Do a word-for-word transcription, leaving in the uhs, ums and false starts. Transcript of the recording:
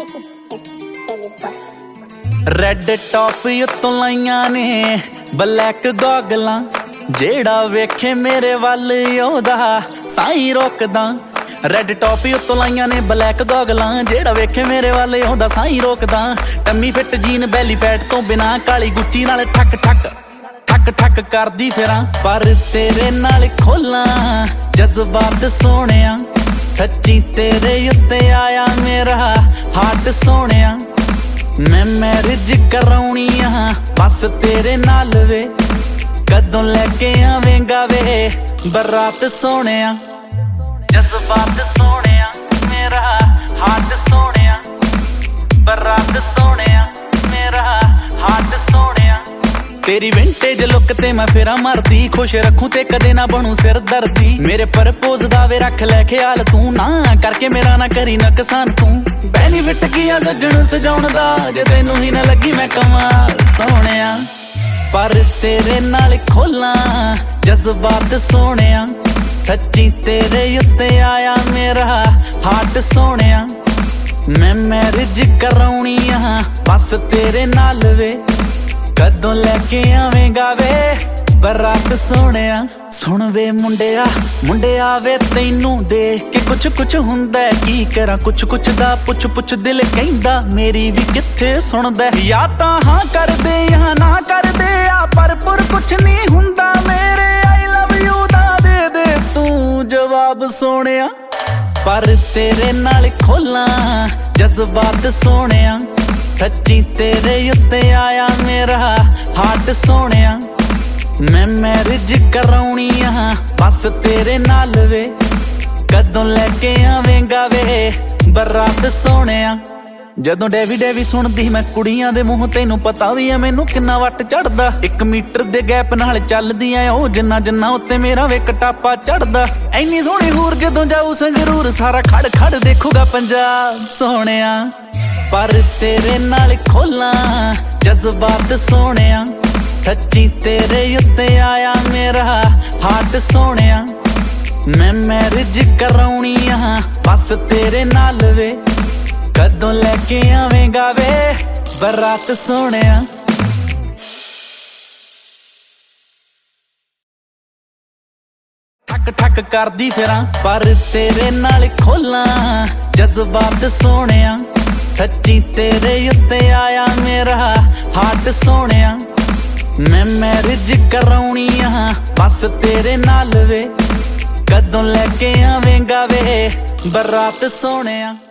Red top ਉੱਤੋਂ ਲਾਈਆਂ ਨੇ ਬਲੈਕ ਗੋਗਲਾਂ, ਜਿਹੜਾ ਵੇਖੇ ਮੇਰੇ ਵੱਲ ਉਹਦਾ ਸਾਈ ਰੋਕਦਾ। ਰੈਡ ਟੌਪ ਉੱਤੋਂ ਲਾਈਆਂ ਨੇ ਬਲੈਕ ਗੋਗਲਾਂ, ਜਿਹੜਾ ਵੇਖੇ ਮੇਰੇ ਵੱਲ ਉਹਦਾ ਸਾਈ ਰੋਕਦਾ। Tummy fit jean belly fat ਤੋਂ ਬਿਨਾ, ਕਾਲੀ ਗੁੱਚੀ ਨਾਲ ਠੱਕ ਠੱਕ ਠੱਕ ਠੱਕ ਕਰਦੀ ਫਿਰਾਂ। ਪਰ ਤੇਰੇ ਨਾਲ ਖੋਲਾਂ ਜਜ਼ਬਾਤ ਸੋਹਣਿਆ, ਸੱਚੀ ਤੇਰੇ ਉੱਤੇ ਆਇਆ ਮੇਰਾ ਹਾਰਟ ਸੋਹਣਿਆ। ਮੈਂ ਮੈਰਿਜ ਕਰਾਉਣੀ ਆ ਬਸ ਤੇਰੇ ਨਾਲ ਵੇ, ਕਦੋਂ ਲੈ ਕੇ ਆਵੇਂਗਾ ਵੇ ਬਰਾਤ ਸੋਹਣਿਆ। ਜਜ਼ਬਾਤ ਸੋਹਣਿਆ ਮੇਰਾ ਹਾਰਟ ਸੋਹਣਿਆ, ਬਰਾਤ ਸੋਹਣਿਆ ਮੇਰਾ ਹਾਰਟ ਸੋਹਣਿਆ। ਤੇਰੀ ਵਿੰਟੇਜ ਲੁੱਕ ਤੇ ਮੈਂ ਫੇਰਾ ਮਾਰਦੀ, ਖੁਸ਼ ਰੱਖੂ ਤੇ ਕਦੇ ਨਾ ਬਣੂ ਸਿਰ ਦਰਦੀ। ਮੇਰੇ ਪ੍ਰਪੋਜ਼ ਦਾ ਵੇ ਰੱਖ ਲੈ ਖਿਆਲ ਤੂੰ, ਨਾ ਕਰਕੇ ਮੇਰਾ ਨਾ ਕਰੀ ਨੁਕਸਾਨ ਤੂੰ। ਬੈਨੀਫਿਟ ਕੀ ਆ ਸੱਜਣ ਸਜਾਉਣ ਦਾ, ਜੇ ਤੈਨੂੰ ਹੀ ਨਾ ਲੱਗੀ ਮੈਂ ਕਮਾਲ ਸੋਹਣਿਆ। ਪਰ ਤੇਰੇ ਨਾਲ ਖੋਲਾਂ ਜਜ਼ਬਾਤ ਸੋਹਣਿਆ, ਸੱਚੀ ਤੇਰੇ ਉੱਤੇ ਆਇਆ ਮੇਰਾ ਹਾਰਟ ਸੋਹਣਿਆ। ਮੈਂ ਮੈਰਿਜ ਕਰਾਉਣੀ ਆ ਬਸ ਤੇਰੇ ਨਾਲ ਵੇ, ਕਦੋਂ ਲੈ ਕੇ ਆਵੇਂਗਾ ਵੇ ਬਰਾਤ ਸੋਹਣਿਆ। ਸੁਣ ਵੇ ਮੁੰਡਿਆ ਮੁੰਡਿਆ ਵੇ ਤੈਨੂੰ ਦੇਖ ਕੇ ਕੁਛ ਕੁਛ ਹੁੰਦਾ, ਕੀ ਕਰਾਂ ਕੁਛ ਕੁਛ ਦਾ ਪੁੱਛ ਪੁੱਛ ਦਿਲ ਕਹਿੰਦਾ ਮੇਰੀ ਵੀ ਕਿੱਥੇ ਸੁਣਦਾ। ਜਾਂ ਤਾਂ ਹਾਂ ਕਰਦੇ ਜਾਂ ਨਾ ਕਰਦੇ ਆ, ਪਰ ਪੁਰ ਕੁਛ ਨਹੀਂ ਹੁੰਦਾ ਮੇਰੇ। ਆਈ ਲਵ ਯੂ ਦਾ ਦੇ ਦੇ ਤੂੰ ਜਵਾਬ ਸੋਹਣਿਆ। ਪਰ ਤੇਰੇ ਨਾਲ ਖੋਲਾਂ ਜਜ਼ਬਾਤ ਸੋਹਣਿਆ, ਸੱਚੀ ਤੇਰੇ ਉੱਤੇ ਆਇਆ ਮੇਰਾ ਹਾਰਟ ਸੋਹਣਿਆ। ਮੈਂ ਮੈਰਿਜ ਕਰਾਉਣੀ ਆ ਬਸ ਤੇਰੇ ਨਾਲ ਵੇ, ਕਦੋਂ ਲੈ ਕੇ ਆਵੇਂਗਾ ਵੇ ਬਰਾਤ ਸੋਹਣਿਆ। ਜਦੋਂ ਡੈਵੀ ਡੈਵੀ ਸੁਣਦੀ ਮੈਂ ਕੁੜੀਆਂ ਦੇ ਮੂੰਹ, ਤੈਨੂੰ ਪਤਾ ਵੀ ਐ ਮੈਨੂੰ ਕਿੰਨਾ ਵੱਟ ਚੜਦਾ। ਇੱਕ ਮੀਟਰ ਦੇ ਗੈਪ ਨਾਲ ਚੱਲਦੀ ਐ ਉਹ, ਜਿੰਨਾ ਜਿੰਨਾ ਉੱਤੇ ਮੇਰਾ ਵੇ ਕਟਾਪਾ ਚੜਦਾ। ਐਨੀ ਸੋਹਣੀ ਹੂਰ ਜਦੋਂ ਜਾਊ ਸੰਗਰੂਰ, ਸਾਰਾ ਖੜ ਖੜ ਦੇਖੂਗਾ ਪੰਜਾਬ ਸੋਹਣਿਆ। ਪਰ ਤੇਰੇ ਨਾਲ ਖੋਲਾਂ ਜਜ਼ਬਾਤ ਸੋਹਣਿਆ, ਸੱਚੀ ਤੇਰੇ ਉੱਤੇ ਆਇਆ ਮੇਰਾ ਹਾਰਟ ਸੋਹਣਿਆ। ਮੈਂ ਮੈਰਿਜ ਕਰਾਉਣੀ ਆ ਬਸ ਤੇਰੇ ਨਾਲ ਵੇ, ਕਦੋਂ ਲੈ ਕੇ ਆਵੇਂਗਾ ਵੇ ਬਰਾਤ ਸੋਹਣਿਆ। ਠੱਕ ਠੱਕ ਕਰਦੀ ਫਿਰਾਂ ਪਰ ਤੇਰੇ ਨਾਲ ਖੋਲਾਂ ਜਜ਼ਬਾਤ ਸੋਹਣਿਆ, ਸੱਚੀ ਤੇਰੇ ਉੱਤੇ ਆਇਆ ਮੇਰਾ ਹਾਰਟ ਸੋਹਣਿਆ। ਮੈਂ ਮੈਰਿਜ ਕਰਾਉਣੀ ਆ ਬਸ ਤੇਰੇ ਨਾਲ ਵੇ, ਕਦੋਂ ਲੈ ਕੇ ਆਵੇਂਗਾ ਵੇ ਬਰਾਤ ਸੋਹਣਿਆ।